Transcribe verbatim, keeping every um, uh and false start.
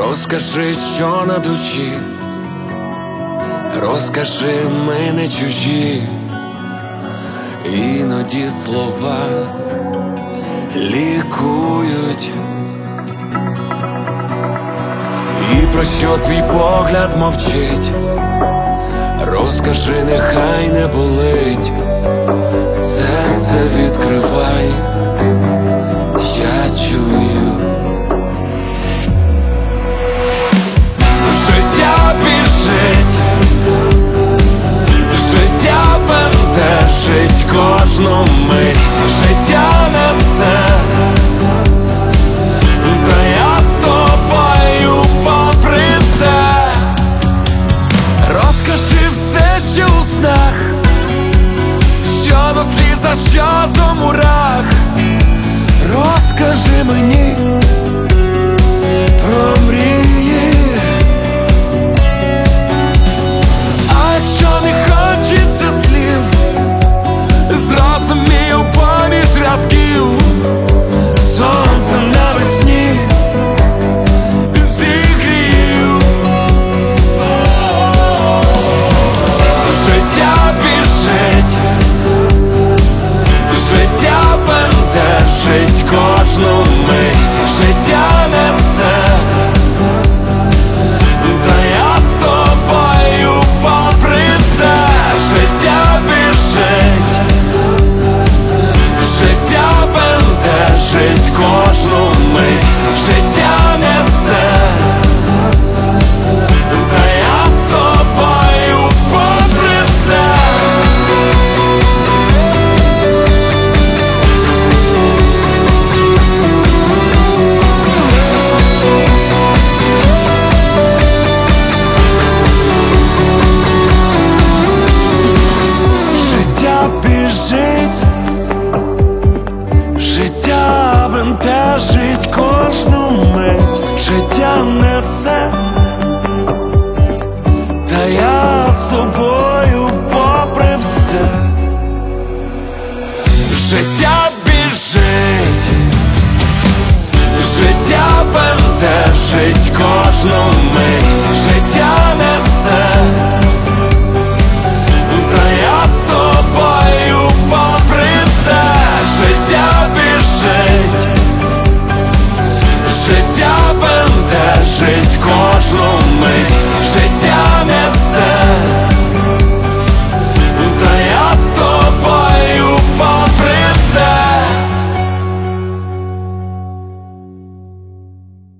Розкажи, що на душі, розкажи, ми не чужі. Іноді слова лікують. І про що твій погляд мовчить? Розкажи, нехай не болить. Серце відкривай, я чую. Життя біжить, життя бентежить кожну мить. Життя несе, та я з тобою попри все. Розкажи все, що у снах, що до сліз, а що до мурах. Розкажи мені про мрії. А якщо не хочеться слів, зрозумію поміж рядків. Сонце навесні зігрів. Життя біжить, життя бентежить кожну мить. Життя несе, та я з тобою попри все. Життя біжить, життя бентежить кожну мить. Життя несе, та я з тобою попри все. Життя біжить, життя бентежить кожну мить. Життя несе, та я з тобою попри все. Життя біжить, життя бентежить кожну мить.